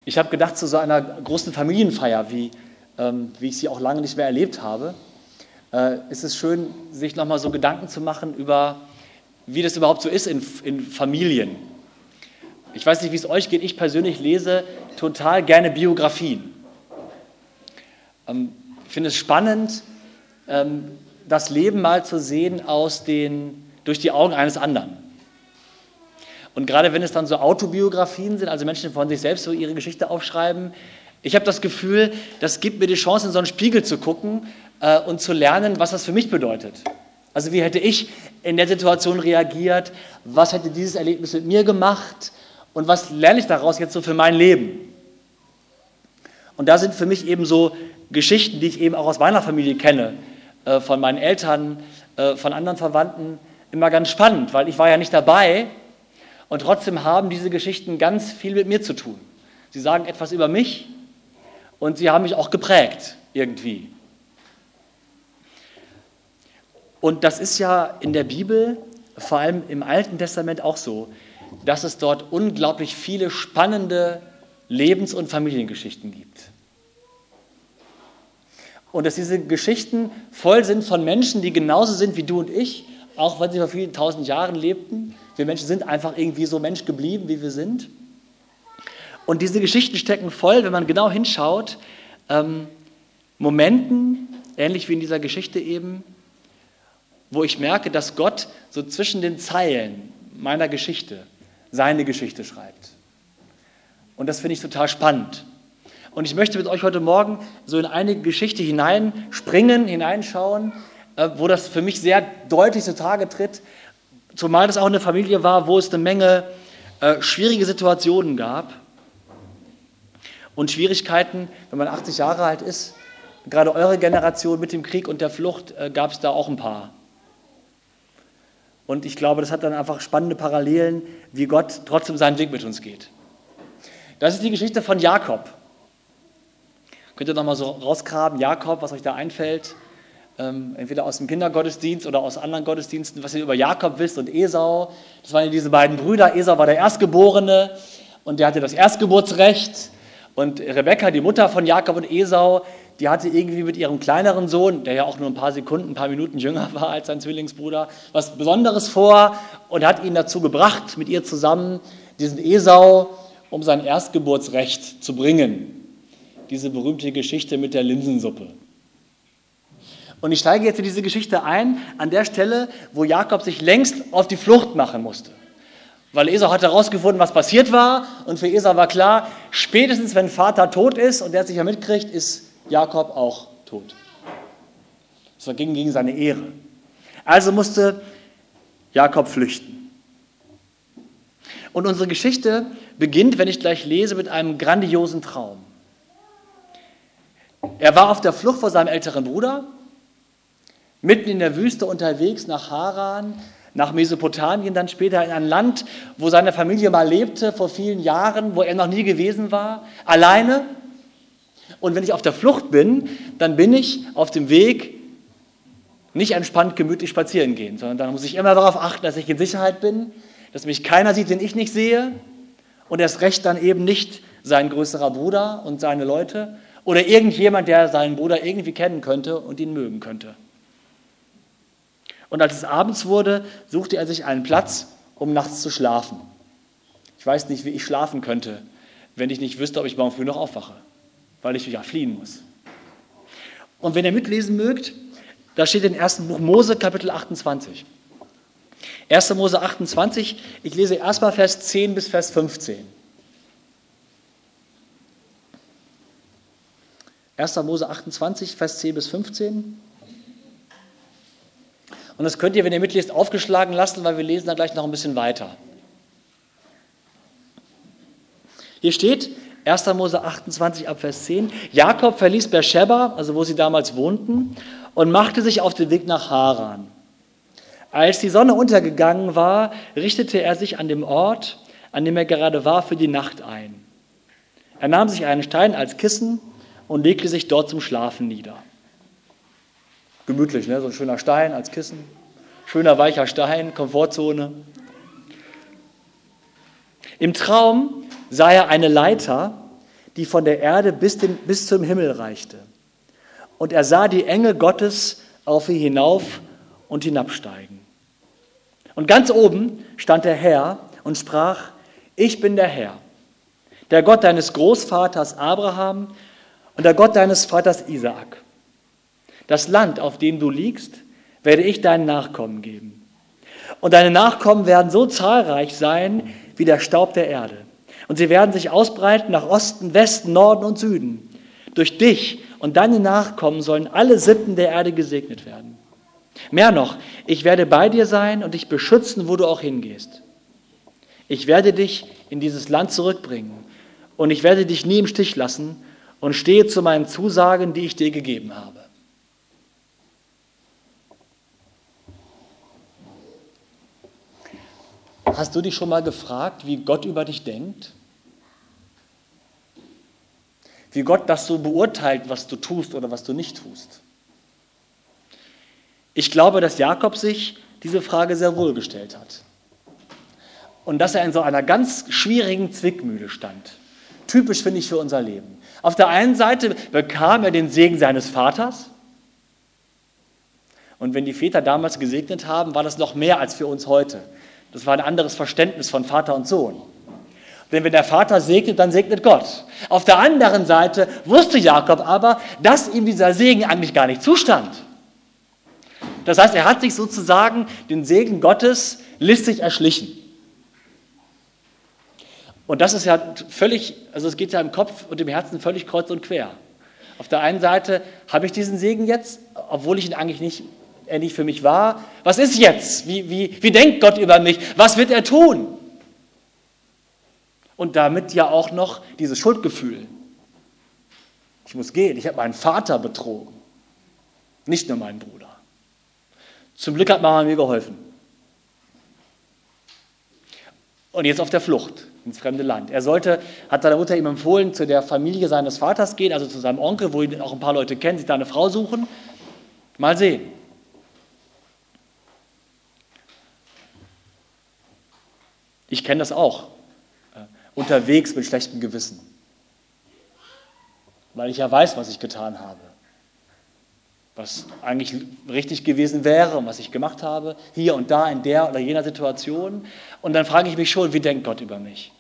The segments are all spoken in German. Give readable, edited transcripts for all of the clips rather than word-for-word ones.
Ich habe gedacht, zu so einer großen Familienfeier, wie ich sie auch lange nicht mehr erlebt habe, ist es schön, sich nochmal so Gedanken zu machen über, wie das überhaupt so ist in Familien. Ich weiß nicht, wie es euch geht, ich persönlich lese total gerne Biografien. Ich finde es spannend, das Leben mal zu sehen durch die Augen eines anderen. Und gerade wenn es dann so Autobiografien sind, also Menschen von sich selbst so ihre Geschichte aufschreiben, ich habe das Gefühl, das gibt mir die Chance, in so einen Spiegel zu gucken und zu lernen, was das für mich bedeutet. Also wie hätte ich in der Situation reagiert, was hätte dieses Erlebnis mit mir gemacht und was lerne ich daraus jetzt so für mein Leben? Und da sind für mich eben so Geschichten, die ich eben auch aus meiner Familie kenne, von meinen Eltern, von anderen Verwandten, immer ganz spannend, weil ich war ja nicht dabei und trotzdem haben diese Geschichten ganz viel mit mir zu tun. Sie sagen etwas über mich und sie haben mich auch geprägt irgendwie. Und das ist ja in der Bibel, vor allem im Alten Testament auch so, dass es dort unglaublich viele spannende Lebens- und Familiengeschichten gibt. Und dass diese Geschichten voll sind von Menschen, die genauso sind wie du und ich, auch wenn sie vor vielen tausend Jahren lebten. Wir Menschen sind einfach irgendwie so Mensch geblieben, wie wir sind. Und diese Geschichten stecken voll, wenn man genau hinschaut, Momenten, ähnlich wie in dieser Geschichte eben, wo ich merke, dass Gott so zwischen den Zeilen meiner Geschichte seine Geschichte schreibt. Und das finde ich total spannend. Und ich möchte mit euch heute Morgen so in eine Geschichte hineinschauen, wo das für mich sehr deutlich zutage tritt, zumal das auch eine Familie war, wo es eine Menge schwierige Situationen gab und Schwierigkeiten, wenn man 80 Jahre alt ist. Gerade eure Generation mit dem Krieg und der Flucht gab es da auch ein paar. Und ich glaube, das hat dann einfach spannende Parallelen, wie Gott trotzdem seinen Weg mit uns geht. Das ist die Geschichte von Jakob. Könnt ihr nochmal so rausgraben, Jakob, was euch da einfällt, entweder aus dem Kindergottesdienst oder aus anderen Gottesdiensten, was ihr über Jakob wisst und Esau. Das waren ja diese beiden Brüder. Esau war der Erstgeborene und der hatte das Erstgeburtsrecht. Und Rebekka, die Mutter von Jakob und Esau, die hatte irgendwie mit ihrem kleineren Sohn, der ja auch nur ein paar Sekunden, ein paar Minuten jünger war als sein Zwillingsbruder, was Besonderes vor und hat ihn dazu gebracht, mit ihr zusammen diesen Esau um sein Erstgeburtsrecht zu bringen. Diese berühmte Geschichte mit der Linsensuppe. Und ich steige jetzt in diese Geschichte ein, an der Stelle, wo Jakob sich längst auf die Flucht machen musste. Weil Esau hatte herausgefunden, was passiert war. Und für Esau war klar, spätestens wenn Vater tot ist und der es nicht mehr mitkriegt, ist Jakob auch tot. Das ging gegen seine Ehre. Also musste Jakob flüchten. Und unsere Geschichte beginnt, wenn ich gleich lese, mit einem grandiosen Traum. Er war auf der Flucht vor seinem älteren Bruder, mitten in der Wüste unterwegs nach Haran, nach Mesopotamien, dann später in ein Land, wo seine Familie mal lebte, vor vielen Jahren, wo er noch nie gewesen war, alleine. Und wenn ich auf der Flucht bin, dann bin ich auf dem Weg nicht entspannt, gemütlich spazieren gehen, sondern dann muss ich immer darauf achten, dass ich in Sicherheit bin, dass mich keiner sieht, den ich nicht sehe und erst recht dann eben nicht sein größerer Bruder und seine Leute oder irgendjemand, der seinen Bruder irgendwie kennen könnte und ihn mögen könnte. Und als es abends wurde, suchte er sich einen Platz, um nachts zu schlafen. Ich weiß nicht, wie ich schlafen könnte, wenn ich nicht wüsste, ob ich morgen früh noch aufwache, weil ich ja fliehen muss. Und wenn ihr mitlesen mögt, da steht im 1. Buch Mose, Kapitel 28. 1. Mose 28, ich lese erstmal Vers 10 bis Vers 15. 1. Mose 28, Vers 10 bis 15. Und das könnt ihr, wenn ihr mitlest, aufgeschlagen lassen, weil wir lesen da gleich noch ein bisschen weiter. Hier steht, 1. Mose 28 ab Vers 10, Jakob verließ Beersheba, also wo sie damals wohnten, und machte sich auf den Weg nach Haran. Als die Sonne untergegangen war, richtete er sich an dem Ort, an dem er gerade war, für die Nacht ein. Er nahm sich einen Stein als Kissen und legte sich dort zum Schlafen nieder. Gemütlich, ne? So ein schöner Stein als Kissen, schöner weicher Stein, Komfortzone. Im Traum sah er eine Leiter, die von der Erde bis zum Himmel reichte. Und er sah die Engel Gottes auf ihn hinauf und hinabsteigen. Und ganz oben stand der Herr und sprach: Ich bin der Herr, der Gott deines Großvaters Abraham und der Gott deines Vaters Isaak. Das Land, auf dem du liegst, werde ich deinen Nachkommen geben. Und deine Nachkommen werden so zahlreich sein wie der Staub der Erde. Und sie werden sich ausbreiten nach Osten, Westen, Norden und Süden. Durch dich und deine Nachkommen sollen alle Sippen der Erde gesegnet werden. Mehr noch, ich werde bei dir sein und dich beschützen, wo du auch hingehst. Ich werde dich in dieses Land zurückbringen und ich werde dich nie im Stich lassen und stehe zu meinen Zusagen, die ich dir gegeben habe. Hast du dich schon mal gefragt, wie Gott über dich denkt? Wie Gott das so beurteilt, was du tust oder was du nicht tust? Ich glaube, dass Jakob sich diese Frage sehr wohl gestellt hat. Und dass er in so einer ganz schwierigen Zwickmühle stand. Typisch, finde ich, für unser Leben. Auf der einen Seite bekam er den Segen seines Vaters. Und wenn die Väter damals gesegnet haben, war das noch mehr als für uns heute. Das war ein anderes Verständnis von Vater und Sohn. Denn wenn der Vater segnet, dann segnet Gott. Auf der anderen Seite wusste Jakob aber, dass ihm dieser Segen eigentlich gar nicht zustand. Das heißt, er hat sich sozusagen den Segen Gottes listig erschlichen. Und das ist ja völlig, also es geht ja im Kopf und im Herzen völlig kreuz und quer. Auf der einen Seite habe ich diesen Segen jetzt, obwohl ich ihn eigentlich nicht für mich war. Was ist jetzt? Wie denkt Gott über mich? Was wird er tun? Und damit ja auch noch dieses Schuldgefühl. Ich muss gehen, ich habe meinen Vater betrogen, nicht nur meinen Bruder. Zum Glück hat Mama mir geholfen. Und jetzt auf der Flucht ins fremde Land. Hat seine Mutter ihm empfohlen, zu der Familie seines Vaters gehen, also zu seinem Onkel, wo ihn auch ein paar Leute kennen, sich da eine Frau suchen. Mal sehen. Ich kenne das auch. Unterwegs mit schlechtem Gewissen. Weil ich ja weiß, was ich getan habe. Was eigentlich richtig gewesen wäre und was ich gemacht habe, hier und da in der oder jener Situation. Und dann frage ich mich schon, wie denkt Gott über mich?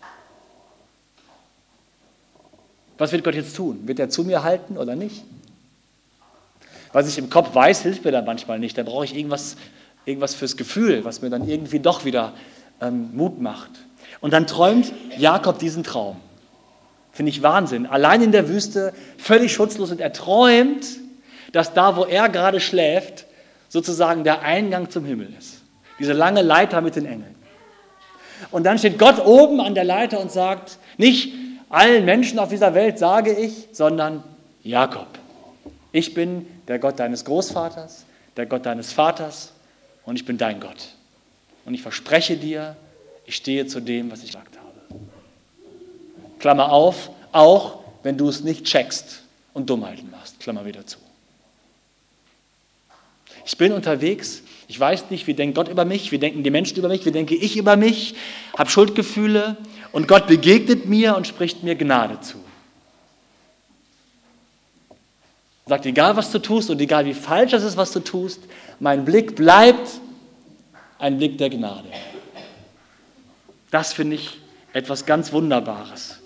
Was wird Gott jetzt tun? Wird er zu mir halten oder nicht? Was ich im Kopf weiß, hilft mir dann manchmal nicht. Da brauche ich irgendwas fürs Gefühl, was mir dann irgendwie doch wieder Mut macht. Und dann träumt Jakob diesen Traum. Finde ich Wahnsinn. Allein in der Wüste, völlig schutzlos. Und er träumt, dass da, wo er gerade schläft, sozusagen der Eingang zum Himmel ist. Diese lange Leiter mit den Engeln. Und dann steht Gott oben an der Leiter und sagt, nicht allen Menschen auf dieser Welt sage ich, sondern Jakob. Ich bin der Gott deines Großvaters, der Gott deines Vaters und ich bin dein Gott. Und ich verspreche dir, ich stehe zu dem, was ich gesagt habe. Klammer auf, auch wenn du es nicht checkst und Dummheiten machst. Klammer wieder zu. Ich bin unterwegs, ich weiß nicht, wie denkt Gott über mich, wie denken die Menschen über mich, wie denke ich über mich, habe Schuldgefühle und Gott begegnet mir und spricht mir Gnade zu. Sagt, egal was du tust und egal wie falsch es ist, was du tust, mein Blick bleibt ein Blick der Gnade. Das finde ich etwas ganz Wunderbares.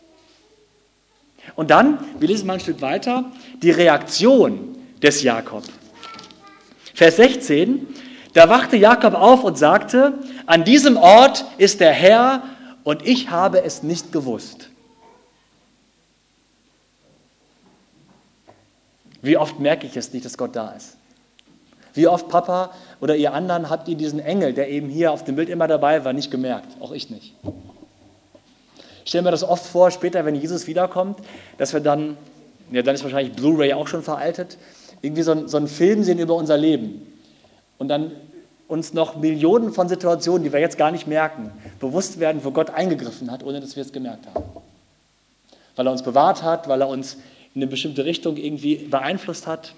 Und dann, wir lesen mal ein Stück weiter, die Reaktion des Jakob. Vers 16, da wachte Jakob auf und sagte, an diesem Ort ist der Herr und ich habe es nicht gewusst. Wie oft merke ich es nicht, dass Gott da ist? Wie oft, Papa oder ihr anderen, habt ihr diesen Engel, der eben hier auf dem Bild immer dabei war, nicht gemerkt? Auch ich nicht. Ich stelle mir das oft vor, später, wenn Jesus wiederkommt, dass wir dann ist wahrscheinlich Blu-ray auch schon veraltet, irgendwie so einen Film sehen über unser Leben und dann uns noch Millionen von Situationen, die wir jetzt gar nicht merken, bewusst werden, wo Gott eingegriffen hat, ohne dass wir es gemerkt haben. Weil er uns bewahrt hat, weil er uns in eine bestimmte Richtung irgendwie beeinflusst hat.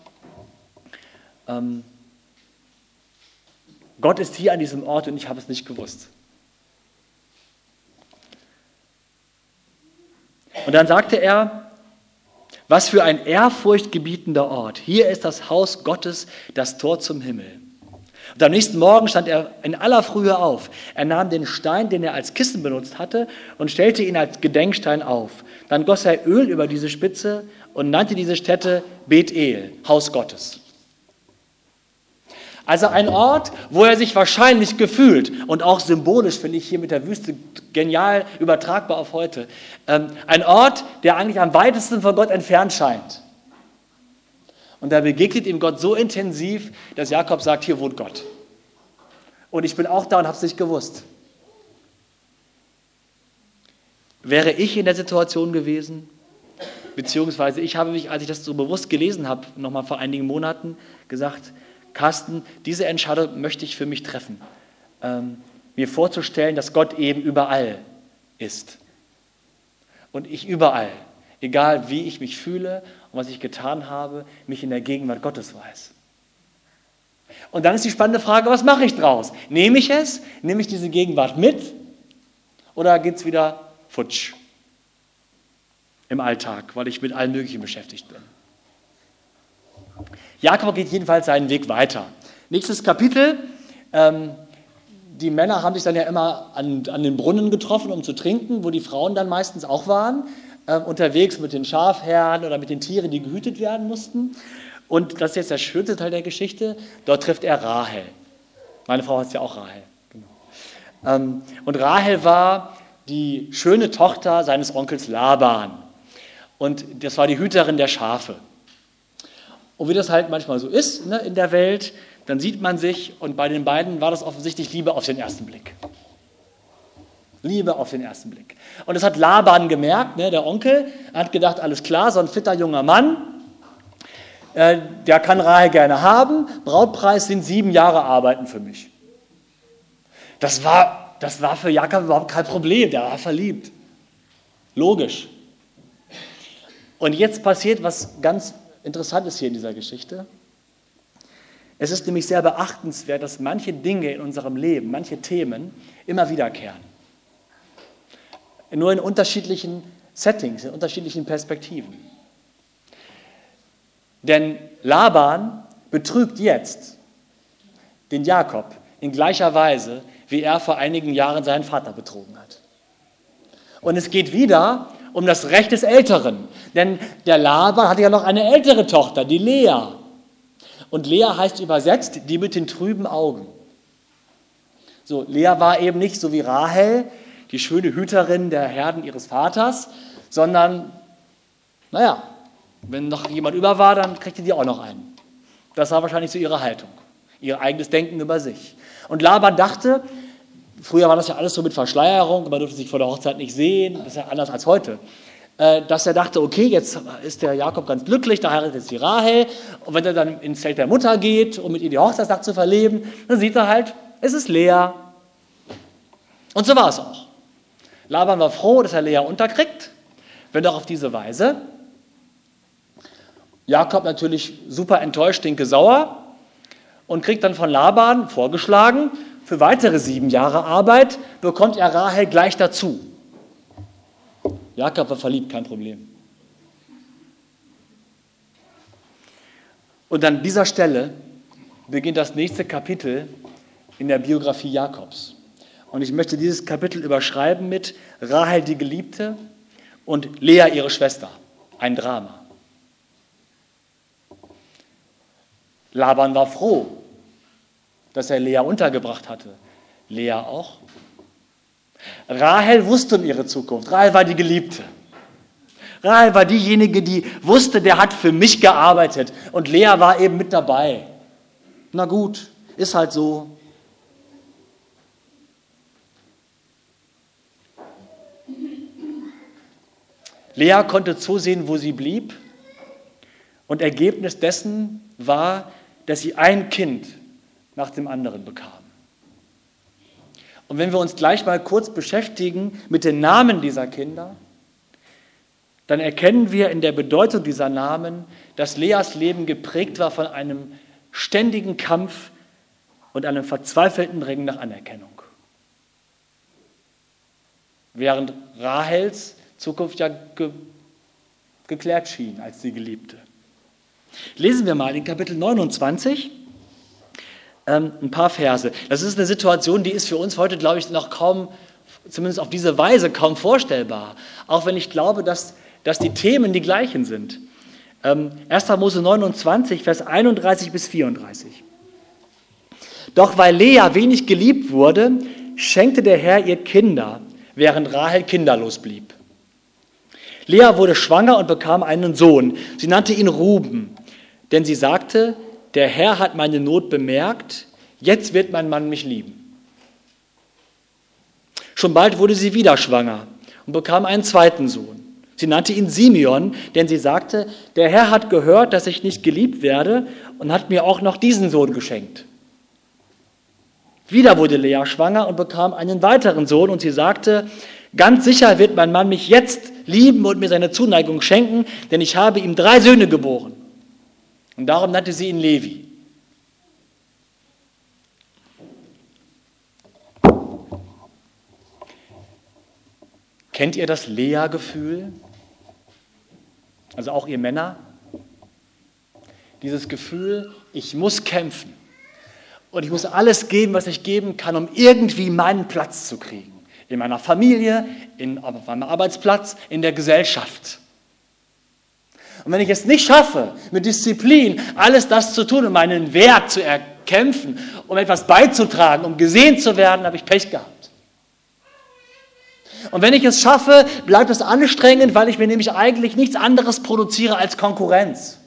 Gott ist hier an diesem Ort und ich habe es nicht gewusst. Und dann sagte er, was für ein ehrfurchtgebietender Ort. Hier ist das Haus Gottes, das Tor zum Himmel. Und am nächsten Morgen stand er in aller Frühe auf. Er nahm den Stein, den er als Kissen benutzt hatte, und stellte ihn als Gedenkstein auf. Dann goss er Öl über diese Spitze und nannte diese Stätte Bethel, Haus Gottes. Also ein Ort, wo er sich wahrscheinlich gefühlt, und auch symbolisch finde ich hier mit der Wüste genial übertragbar auf heute, ein Ort, der eigentlich am weitesten von Gott entfernt scheint. Und da begegnet ihm Gott so intensiv, dass Jakob sagt, hier wohnt Gott. Und ich bin auch da und habe es nicht gewusst. Wäre ich in der Situation gewesen, beziehungsweise ich habe mich, als ich das so bewusst gelesen habe, nochmal vor einigen Monaten, gesagt, Carsten, diese Entscheidung möchte ich für mich treffen. Mir vorzustellen, dass Gott eben überall ist. Und ich überall, egal wie ich mich fühle und was ich getan habe, mich in der Gegenwart Gottes weiß. Und dann ist die spannende Frage, was mache ich draus? Nehme ich es? Nehme ich diese Gegenwart mit? Oder geht es wieder futsch im Alltag, weil ich mit allem Möglichen beschäftigt bin? Jakob geht jedenfalls seinen Weg weiter. Nächstes Kapitel. Die Männer haben sich dann ja immer an den Brunnen getroffen, um zu trinken, wo die Frauen dann meistens auch waren, unterwegs mit den Schafherden oder mit den Tieren, die gehütet werden mussten. Und das ist jetzt der schönste Teil der Geschichte. Dort trifft er Rahel. Meine Frau heißt ja auch Rahel. Genau. Und Rahel war die schöne Tochter seines Onkels Laban. Und das war die Hüterin der Schafe. Und wie das halt manchmal so ist, ne, in der Welt, dann sieht man sich, und bei den beiden war das offensichtlich Liebe auf den ersten Blick. Liebe auf den ersten Blick. Und das hat Laban gemerkt, ne, der Onkel, hat gedacht, alles klar, so ein fitter junger Mann, der kann Rahel gerne haben, Brautpreis sind 7 Jahre Arbeiten für mich. Das war für Jakob überhaupt kein Problem, der war verliebt. Logisch. Und jetzt passiert was ganz Interessantes hier in dieser Geschichte. Es ist nämlich sehr beachtenswert, dass manche Dinge in unserem Leben, manche Themen immer wiederkehren. Nur in unterschiedlichen Settings, in unterschiedlichen Perspektiven. Denn Laban betrügt jetzt den Jakob in gleicher Weise, wie er vor einigen Jahren seinen Vater betrogen hat. Und es geht wieder um das Recht des Älteren. Denn der Laban hatte ja noch eine ältere Tochter, die Lea. Und Lea heißt übersetzt, die mit den trüben Augen. So, Lea war eben nicht so wie Rahel, die schöne Hüterin der Herden ihres Vaters, sondern, naja, wenn noch jemand über war, dann kriegte die auch noch einen. Das war wahrscheinlich so ihre Haltung, ihr eigenes Denken über sich. Und Laban dachte, früher war das ja alles so mit Verschleierung, man durfte sich vor der Hochzeit nicht sehen, das ist ja anders als heute, dass er dachte, okay, jetzt ist der Jakob ganz glücklich, da heiratet jetzt die Rahel, und wenn er dann ins Zelt der Mutter geht, um mit ihr die Hochzeitsnacht zu verleben, dann sieht er halt, es ist Lea. Und so war es auch. Laban war froh, dass er Lea unterkriegt, wenn auch auf diese Weise. Jakob natürlich super enttäuscht, stinkesauer, und kriegt dann von Laban vorgeschlagen, für weitere 7 Jahre Arbeit bekommt er Rahel gleich dazu. Jakob war verliebt, kein Problem. Und an dieser Stelle beginnt das nächste Kapitel in der Biografie Jakobs. Und ich möchte dieses Kapitel überschreiben mit Rahel die Geliebte und Lea ihre Schwester. Ein Drama. Laban war froh, dass er Lea untergebracht hatte. Lea auch. Rahel wusste um ihre Zukunft. Rahel war die Geliebte. Rahel war diejenige, die wusste, der hat für mich gearbeitet. Und Lea war eben mit dabei. Na gut, ist halt so. Lea konnte zusehen, wo sie blieb. Und Ergebnis dessen war, dass sie ein Kind nach dem anderen bekam. Und wenn wir uns gleich mal kurz beschäftigen mit den Namen dieser Kinder, dann erkennen wir in der Bedeutung dieser Namen, dass Leas Leben geprägt war von einem ständigen Kampf und einem verzweifelten Ringen nach Anerkennung. Während Rahels Zukunft ja geklärt schien als die Geliebte. Lesen wir mal in Kapitel 29 ein paar Verse. Das ist eine Situation, die ist für uns heute, glaube ich, noch kaum, zumindest auf diese Weise, kaum vorstellbar. Auch wenn ich glaube, dass die Themen die gleichen sind. 1. Mose 29, Vers 31 bis 34. Doch weil Lea wenig geliebt wurde, schenkte der Herr ihr Kinder, während Rahel kinderlos blieb. Lea wurde schwanger und bekam einen Sohn. Sie nannte ihn Ruben, denn sie sagte, der Herr hat meine Not bemerkt, jetzt wird mein Mann mich lieben. Schon bald wurde sie wieder schwanger und bekam einen zweiten Sohn. Sie nannte ihn Simeon, denn sie sagte, der Herr hat gehört, dass ich nicht geliebt werde und hat mir auch noch diesen Sohn geschenkt. Wieder wurde Lea schwanger und bekam einen weiteren Sohn und sie sagte, ganz sicher wird mein Mann mich jetzt lieben und mir seine Zuneigung schenken, denn ich habe ihm 3 Söhne geboren. Und darum nannte sie ihn Levi. Kennt ihr das Lea-Gefühl? Also auch ihr Männer? Dieses Gefühl, ich muss kämpfen und ich muss alles geben, was ich geben kann, um irgendwie meinen Platz zu kriegen. In meiner Familie, auf meinem Arbeitsplatz, in der Gesellschaft. Und wenn ich es nicht schaffe, mit Disziplin alles das zu tun, um meinen Wert zu erkämpfen, um etwas beizutragen, um gesehen zu werden, habe ich Pech gehabt. Und wenn ich es schaffe, bleibt es anstrengend, weil ich mir nämlich eigentlich nichts anderes produziere als Konkurrenz.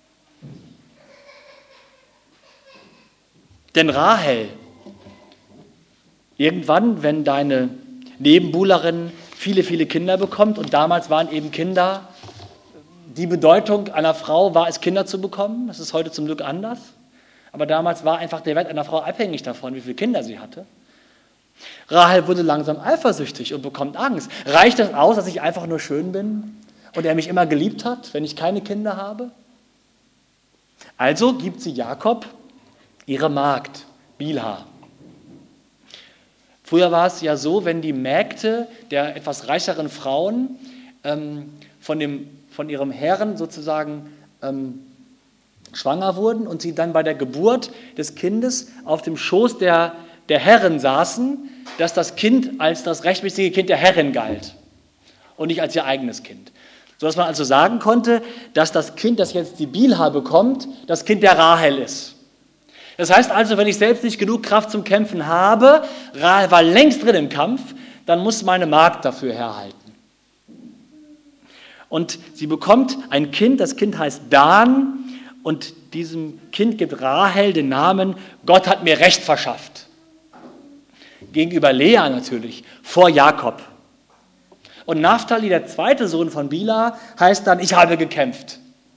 Denn Rahel, irgendwann, wenn deine Nebenbuhlerin viele, viele Kinder bekommt, und damals waren eben Kinder, die Bedeutung einer Frau war es, Kinder zu bekommen, das ist heute zum Glück anders, aber damals war einfach der Wert einer Frau abhängig davon, wie viele Kinder sie hatte. Rahel wurde langsam eifersüchtig und bekommt Angst. Reicht es aus, dass ich einfach nur schön bin und er mich immer geliebt hat, wenn ich keine Kinder habe? Also gibt sie Jakob ihre Magd, Bilha. Früher war es ja so, wenn die Mägde der etwas reicheren Frauen von ihrem Herren sozusagen schwanger wurden und sie dann bei der Geburt des Kindes auf dem Schoß der Herrin saßen, dass das Kind als das rechtmäßige Kind der Herrin galt und nicht als ihr eigenes Kind. Sodass man also sagen konnte, dass das Kind, das jetzt die Bilha bekommt, das Kind der Rahel ist. Das heißt also, wenn ich selbst nicht genug Kraft zum Kämpfen habe, Rahel war längst drin im Kampf, dann muss meine Magd dafür herhalten. Und sie bekommt ein Kind, das Kind heißt Dan, und diesem Kind gibt Rahel den Namen, Gott hat mir Recht verschafft. Gegenüber Lea natürlich, vor Jakob. Und Naphtali, der zweite Sohn von Bilha, heißt dann, ich habe gekämpft.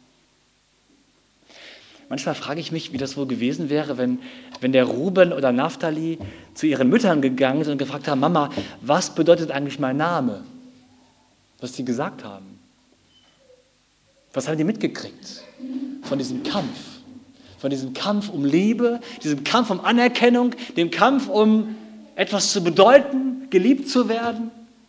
Manchmal frage ich mich, wie das wohl gewesen wäre, wenn der Ruben oder Naphtali zu ihren Müttern gegangen sind und gefragt haben, Mama, was bedeutet eigentlich mein Name? Was die gesagt haben. Was haben die mitgekriegt von diesem Kampf? Von diesem Kampf um Liebe, diesem Kampf um Anerkennung, dem Kampf um etwas zu bedeuten, geliebt zu werden.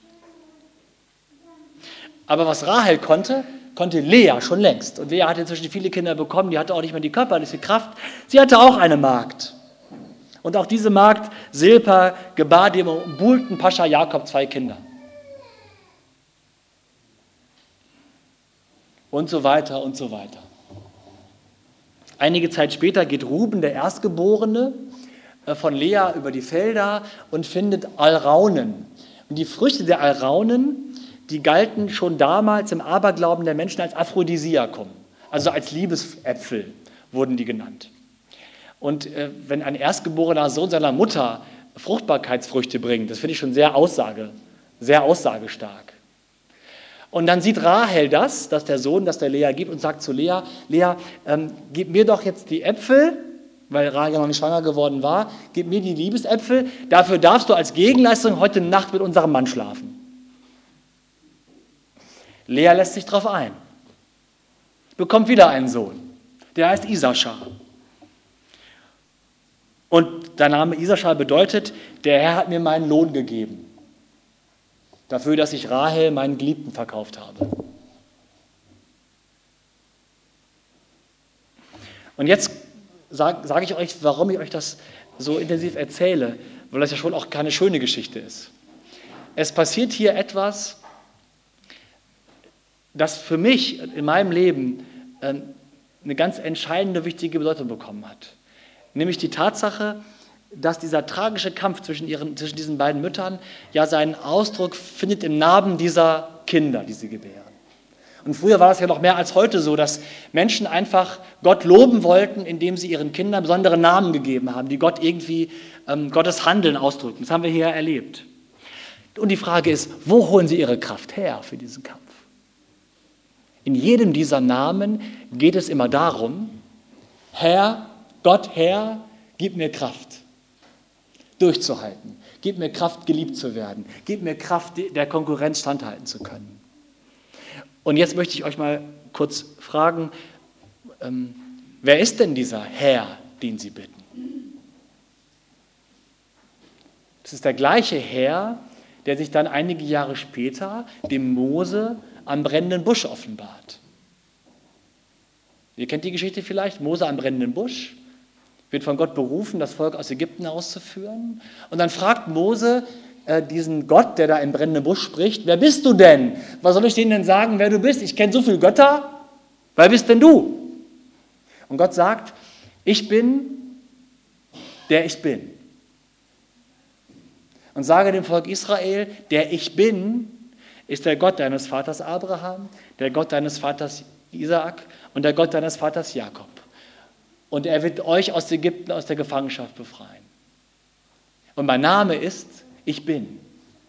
Aber was Rahel konnte Lea schon längst. Und Lea hatte inzwischen viele Kinder bekommen, die hatte auch nicht mehr die körperliche Kraft. Sie hatte auch eine Magd. Und auch diese Magd, Silpa, gebar dem buhlten Pascha Jakob 2 Kinder. Und so weiter und so weiter. Einige Zeit später geht Ruben, der Erstgeborene, von Lea über die Felder und findet Alraunen. Und die Früchte der Alraunen, die galten schon damals im Aberglauben der Menschen als Aphrodisiakum, also als Liebesäpfel wurden die genannt. Und wenn ein erstgeborener Sohn seiner Mutter Fruchtbarkeitsfrüchte bringt, das finde ich schon sehr aussagestark. Und dann sieht Rahel dass der Sohn, das der Lea gibt und sagt zu Lea, gib mir doch jetzt die Äpfel, weil Rahel ja noch nicht schwanger geworden war, gib mir die Liebesäpfel, dafür darfst du als Gegenleistung heute Nacht mit unserem Mann schlafen. Lea lässt sich darauf ein, bekommt wieder einen Sohn, der heißt Isaschar. Und der Name Isaschar bedeutet, der Herr hat mir meinen Lohn gegeben. dafür, dass ich Rahel, meinen Geliebten, verkauft habe. Und jetzt sage ich euch, warum ich euch das so intensiv erzähle, weil das ja schon auch keine schöne Geschichte ist. Es passiert hier etwas, das für mich in meinem Leben eine ganz entscheidende, wichtige Bedeutung bekommen hat. Nämlich die Tatsache, dass dieser tragische Kampf zwischen diesen beiden Müttern ja seinen Ausdruck findet im Namen dieser Kinder, die sie gebären. Und früher war das ja noch mehr als heute so, dass Menschen einfach Gott loben wollten, indem sie ihren Kindern besondere Namen gegeben haben, die Gott irgendwie Gottes Handeln ausdrücken. Das haben wir hier erlebt. Und die Frage ist, wo holen sie ihre Kraft her für diesen Kampf? In jedem dieser Namen geht es immer darum, Herr, Gott, Herr, gib mir Kraft, durchzuhalten. Gib mir Kraft, geliebt zu werden. Gib mir Kraft, der Konkurrenz standhalten zu können. Und jetzt möchte ich euch mal kurz fragen, wer ist denn dieser Herr, den Sie bitten? Das ist der gleiche Herr, der sich dann einige Jahre später dem Mose am brennenden Busch offenbart. Ihr kennt die Geschichte vielleicht, Mose am brennenden Busch, wird von Gott berufen, das Volk aus Ägypten auszuführen. Und dann fragt Mose diesen Gott, der da im brennenden Busch spricht, wer bist du denn? Was soll ich denen denn sagen, wer du bist? Ich kenne so viele Götter, wer bist denn du? Und Gott sagt, ich bin, der ich bin. Und sage dem Volk Israel, der ich bin, ist der Gott deines Vaters Abraham, der Gott deines Vaters Isaak und der Gott deines Vaters Jakob. Und er wird euch aus Ägypten, aus der Gefangenschaft befreien. Und mein Name ist, ich bin.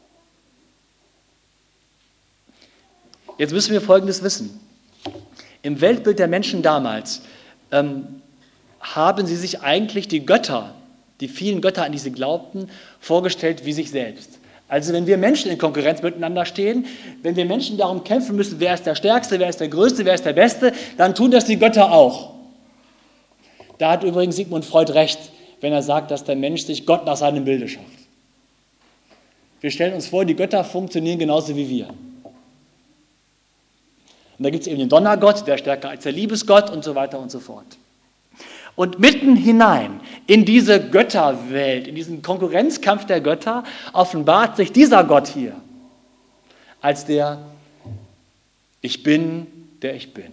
Jetzt müssen wir Folgendes wissen. Im Weltbild der Menschen damals haben sie sich eigentlich die Götter, die vielen Götter, an die sie glaubten, vorgestellt wie sich selbst. Also wenn wir Menschen in Konkurrenz miteinander stehen, wenn wir Menschen darum kämpfen müssen, wer ist der Stärkste, wer ist der Größte, wer ist der Beste, dann tun das die Götter auch. Da hat übrigens Sigmund Freud recht, wenn er sagt, dass der Mensch sich Gott nach seinem Bilde schafft. Wir stellen uns vor, die Götter funktionieren genauso wie wir. Und da gibt es eben den Donnergott, der ist stärker als der Liebesgott und so weiter und so fort. Und mitten hinein in diese Götterwelt, in diesen Konkurrenzkampf der Götter, offenbart sich dieser Gott hier als der Ich bin, der ich bin.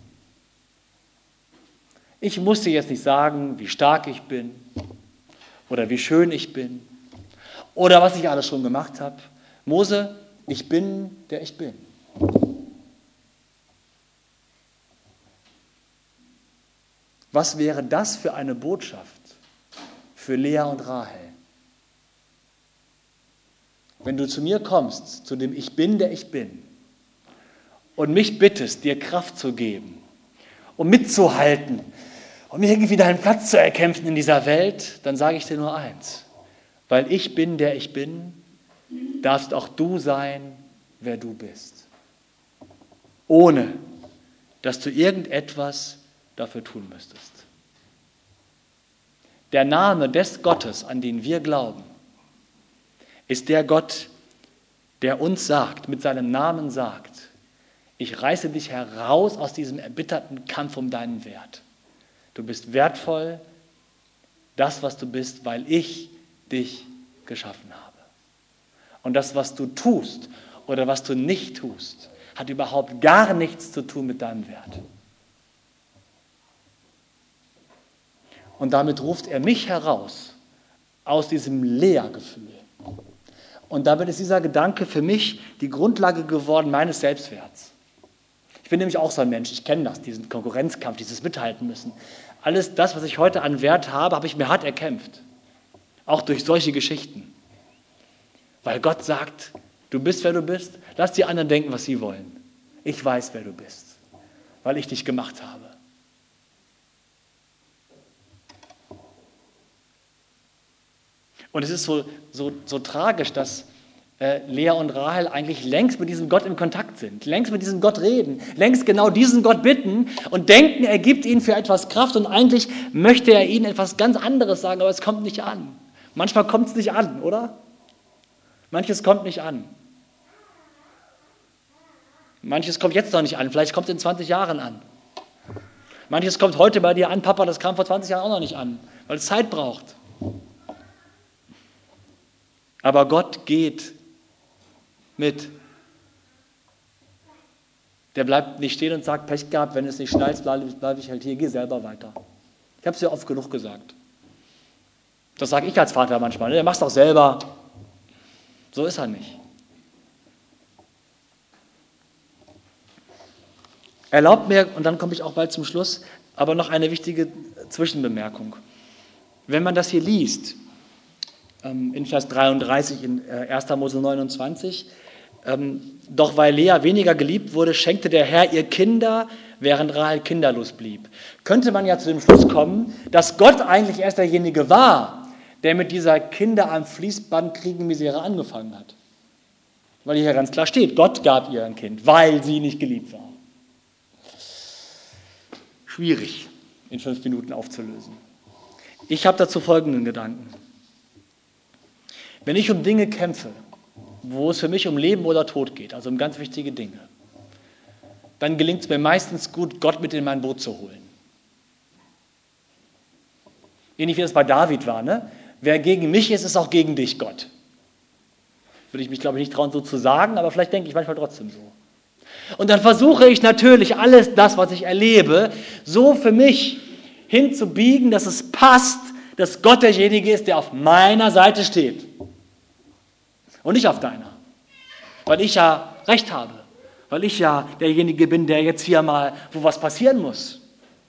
Ich muss dir jetzt nicht sagen, wie stark ich bin oder wie schön ich bin oder was ich alles schon gemacht habe. Mose, ich bin, der ich bin. Was wäre das für eine Botschaft für Lea und Rahel? Wenn du zu mir kommst, zu dem Ich bin, der ich bin, und mich bittest, dir Kraft zu geben, um mitzuhalten, um irgendwie deinen Platz zu erkämpfen in dieser Welt, dann sage ich dir nur eins. Weil ich bin, der ich bin, darfst auch du sein, wer du bist. Ohne, dass du irgendetwas dafür tun müsstest. Der Name des Gottes, an den wir glauben, ist der Gott, der uns sagt, mit seinem Namen sagt, ich reiße dich heraus aus diesem erbitterten Kampf um deinen Wert. Du bist wertvoll, das, was du bist, weil ich dich geschaffen habe. Und das, was du tust oder was du nicht tust, hat überhaupt gar nichts zu tun mit deinem Wert. Und damit ruft er mich heraus aus diesem Lea-Gefühl. Und damit ist dieser Gedanke für mich die Grundlage geworden meines Selbstwerts. Ich bin nämlich auch so ein Mensch, ich kenne das, diesen Konkurrenzkampf, dieses Mithalten müssen. Alles das, was ich heute an Wert habe ich mir hart erkämpft. Auch durch solche Geschichten. Weil Gott sagt, du bist, wer du bist, lass die anderen denken, was sie wollen. Ich weiß, wer du bist, weil ich dich gemacht habe. Und es ist so tragisch, dass Lea und Rahel eigentlich längst mit diesem Gott in Kontakt sind, längst mit diesem Gott reden, längst genau diesen Gott bitten und denken, er gibt ihnen für etwas Kraft und eigentlich möchte er ihnen etwas ganz anderes sagen, aber es kommt nicht an. Manchmal kommt es nicht an, oder? Manches kommt nicht an. Manches kommt jetzt noch nicht an, vielleicht kommt es in 20 Jahren an. Manches kommt heute bei dir an, Papa, das kam vor 20 Jahren auch noch nicht an, weil es Zeit braucht. Aber Gott geht mit. Der bleibt nicht stehen und sagt, Pech gehabt, wenn es nicht schneit, bleibe ich halt hier, geh selber weiter. Ich habe es ja oft genug gesagt. Das sage ich als Vater manchmal, ne? Mach's doch selber. So ist er nicht. Erlaubt mir, und dann komme ich auch bald zum Schluss, aber noch eine wichtige Zwischenbemerkung. Wenn man das hier liest, in Vers 33 in 1. Mose 29, doch weil Lea weniger geliebt wurde, schenkte der Herr ihr Kinder, während Rahel kinderlos blieb. Könnte man ja zu dem Schluss kommen, dass Gott eigentlich erst derjenige war, der mit dieser Kinder am Fließband kriegen Misere angefangen hat. Weil hier ganz klar steht, Gott gab ihr ein Kind, weil sie nicht geliebt war. Schwierig in 5 Minuten aufzulösen. Ich habe dazu folgenden Gedanken. Wenn ich um Dinge kämpfe, wo es für mich um Leben oder Tod geht, also um ganz wichtige Dinge, dann gelingt es mir meistens gut, Gott mit in mein Boot zu holen. Ähnlich wie das bei David war, ne? Wer gegen mich ist, ist auch gegen dich, Gott. Würde ich mich, glaube ich, nicht trauen, so zu sagen, aber vielleicht denke ich manchmal trotzdem so. Und dann versuche ich natürlich alles das, was ich erlebe, so für mich hinzubiegen, dass es passt, dass Gott derjenige ist, der auf meiner Seite steht. Und nicht auf deiner. Weil ich ja Recht habe. Weil ich ja derjenige bin, der jetzt hier mal, wo was passieren muss.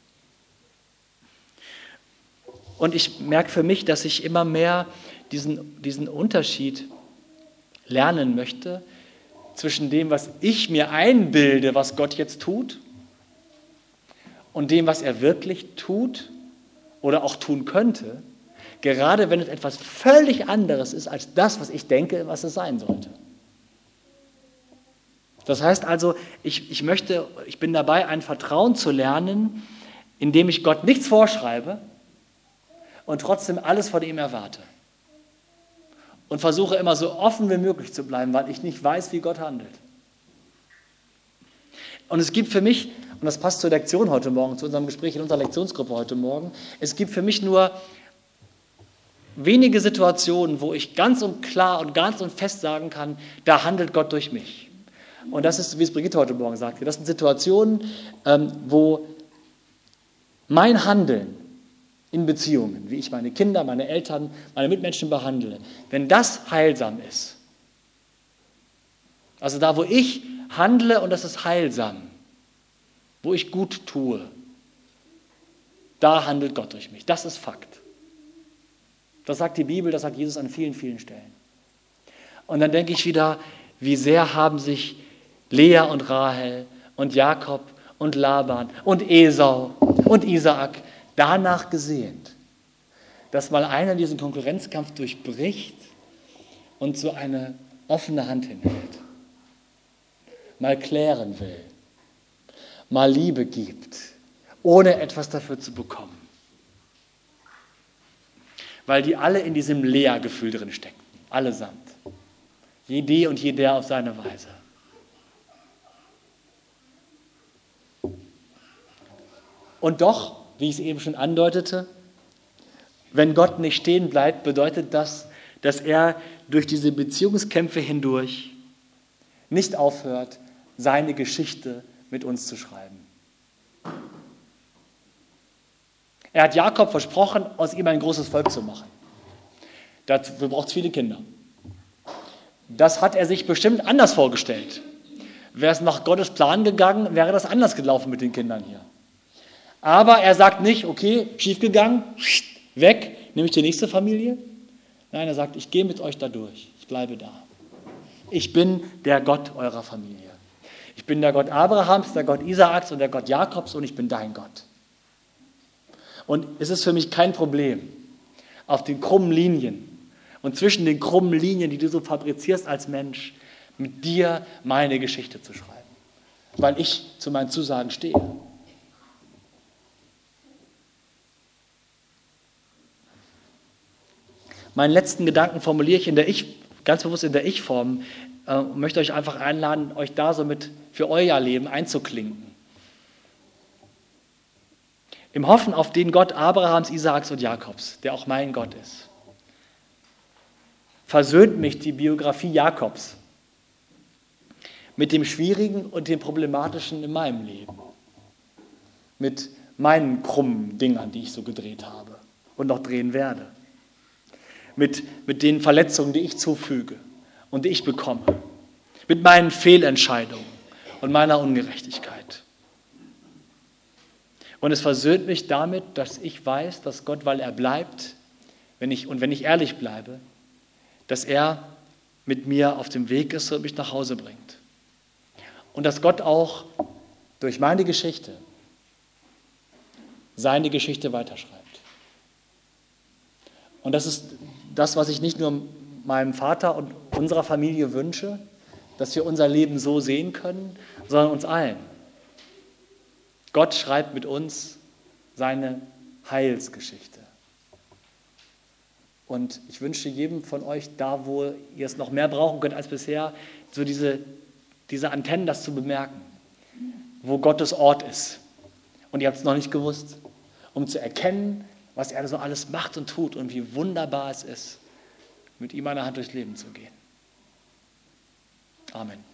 Und ich merke für mich, dass ich immer mehr diesen Unterschied lernen möchte zwischen dem, was ich mir einbilde, was Gott jetzt tut, und dem, was er wirklich tut oder auch tun könnte, gerade wenn es etwas völlig anderes ist als das, was ich denke, was es sein sollte. Das heißt also, ich bin dabei, ein Vertrauen zu lernen, indem ich Gott nichts vorschreibe und trotzdem alles von ihm erwarte. Und versuche immer so offen wie möglich zu bleiben, weil ich nicht weiß, wie Gott handelt. Und es gibt für mich, und das passt zur Lektion heute Morgen, zu unserem Gespräch in unserer Lektionsgruppe heute Morgen, es gibt für mich nur wenige Situationen, wo ich ganz und klar und ganz und fest sagen kann, da handelt Gott durch mich. Und das ist, wie es Brigitte heute Morgen sagte, das sind Situationen, wo mein Handeln in Beziehungen, wie ich meine Kinder, meine Eltern, meine Mitmenschen behandle, wenn das heilsam ist, also da, wo ich handle und das ist heilsam, wo ich gut tue, da handelt Gott durch mich. Das ist Fakt. Das sagt die Bibel, das sagt Jesus an vielen, vielen Stellen. Und dann denke ich wieder, wie sehr haben sich Lea und Rahel und Jakob und Laban und Esau und Isaak danach gesehnt, dass mal einer diesen Konkurrenzkampf durchbricht und so eine offene Hand hinhält, mal klären will, mal Liebe gibt, ohne etwas dafür zu bekommen. Weil die alle in diesem Lea-Gefühl drin stecken, allesamt. Jede und jeder auf seine Weise. Und doch, wie ich es eben schon andeutete, wenn Gott nicht stehen bleibt, bedeutet das, dass er durch diese Beziehungskämpfe hindurch nicht aufhört, seine Geschichte mit uns zu schreiben. Er hat Jakob versprochen, aus ihm ein großes Volk zu machen. Dafür braucht es viele Kinder. Das hat er sich bestimmt anders vorgestellt. Wäre es nach Gottes Plan gegangen, wäre das anders gelaufen mit den Kindern hier. Aber er sagt nicht, okay, schiefgegangen, weg, nehme ich die nächste Familie. Nein, er sagt, ich gehe mit euch da durch, ich bleibe da. Ich bin der Gott eurer Familie. Ich bin der Gott Abrahams, der Gott Isaaks und der Gott Jakobs und ich bin dein Gott. Und es ist für mich kein Problem, auf den krummen Linien und zwischen den krummen Linien, die du so fabrizierst als Mensch, mit dir meine Geschichte zu schreiben, weil ich zu meinen Zusagen stehe. Meinen letzten Gedanken formuliere ich ganz bewusst in der Ich-Form, und möchte euch einfach einladen, euch da so mit für euer Leben einzuklinken. Im Hoffen auf den Gott Abrahams, Isaaks und Jakobs, der auch mein Gott ist, versöhnt mich die Biografie Jakobs mit dem Schwierigen und dem Problematischen in meinem Leben, mit meinen krummen Dingern, die ich so gedreht habe und noch drehen werde, mit den Verletzungen, die ich zufüge und die ich bekomme, mit meinen Fehlentscheidungen und meiner Ungerechtigkeit. Und es versöhnt mich damit, dass ich weiß, dass Gott, weil er bleibt, wenn ich ehrlich bleibe, dass er mit mir auf dem Weg ist und mich nach Hause bringt. Und dass Gott auch durch meine Geschichte seine Geschichte weiterschreibt. Und das ist das, was ich nicht nur meinem Vater und unserer Familie wünsche, dass wir unser Leben so sehen können, sondern uns allen. Gott schreibt mit uns seine Heilsgeschichte. Und ich wünsche jedem von euch, da wo ihr es noch mehr brauchen könnt als bisher, so diese Antennen, das zu bemerken, wo Gottes Ort ist. Und ihr habt es noch nicht gewusst, um zu erkennen, was er so alles macht und tut und wie wunderbar es ist, mit ihm an der Hand durchs Leben zu gehen. Amen.